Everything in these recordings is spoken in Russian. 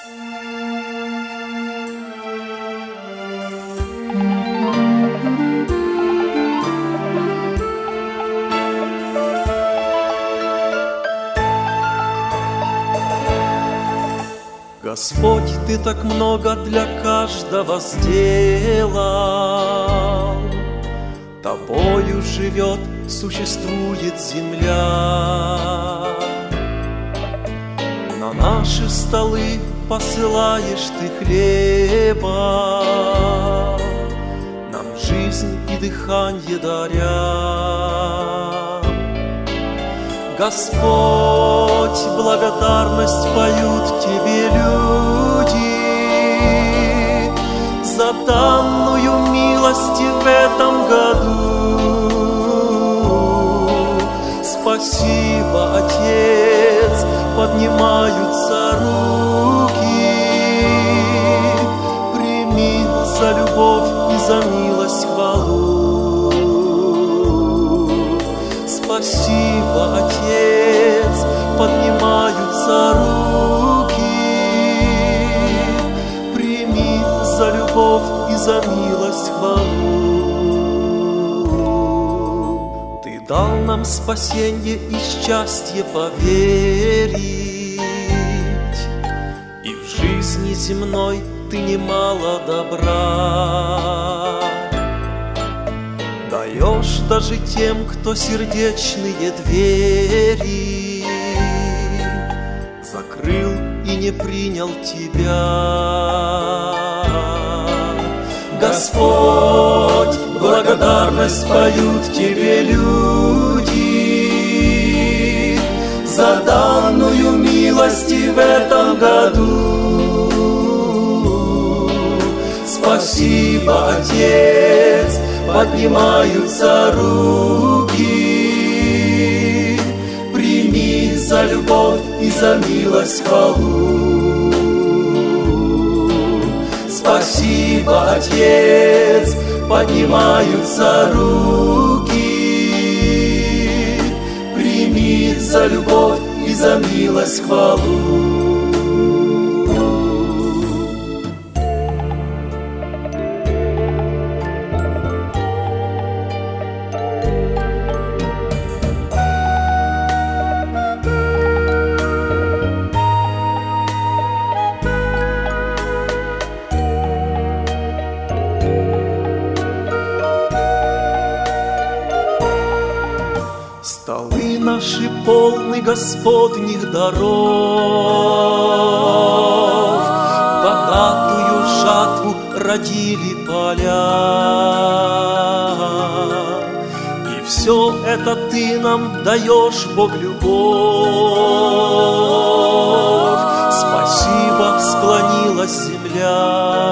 Господь, Ты так много для каждого сделал. Тобою живет, существует земля. На наши столы посылаешь Ты хлеба, нам жизнь и дыханье даря. Господь, благодарность поют Тебе люди за данную милость в этом году. Спасибо, Отец, поднимаются руки. Прими за любовь и за милость хвалу. Спасибо, Отец, поднимаются руки. Прими за любовь и за милость хвалу. Ты дал нам спасенье и счастье поверить, и в жизни земной Ты немало добра даешь даже тем, кто сердечные двери закрыл и не принял Тебя. Господь, благодарность поют Тебе люди за данную милость в этом году. Спасибо, Отец, поднимаются руки. Прими за любовь и за милость хвалу. Спасибо, Отец, поднимаются руки. Прими за любовь и за милость хвалу. Столы наши полны Господних даров, богатую жатву родили поля. И все это Ты нам даешь, Бог, любовь. Спасибо, склонилась земля.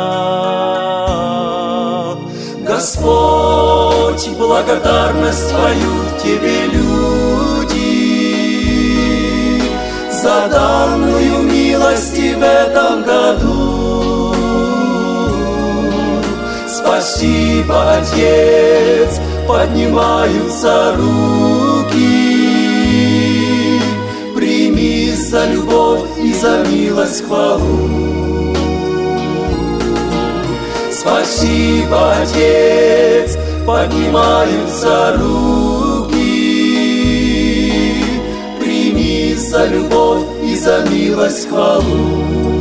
Господь, благодарность поют Тебе люди за данную милость в этом году. Спасибо, Отец, поднимаются руки. Прими за любовь и за милость хвалу. Спасибо, Отец, поднимаются руки. Прими за любовь и за милость хвалу.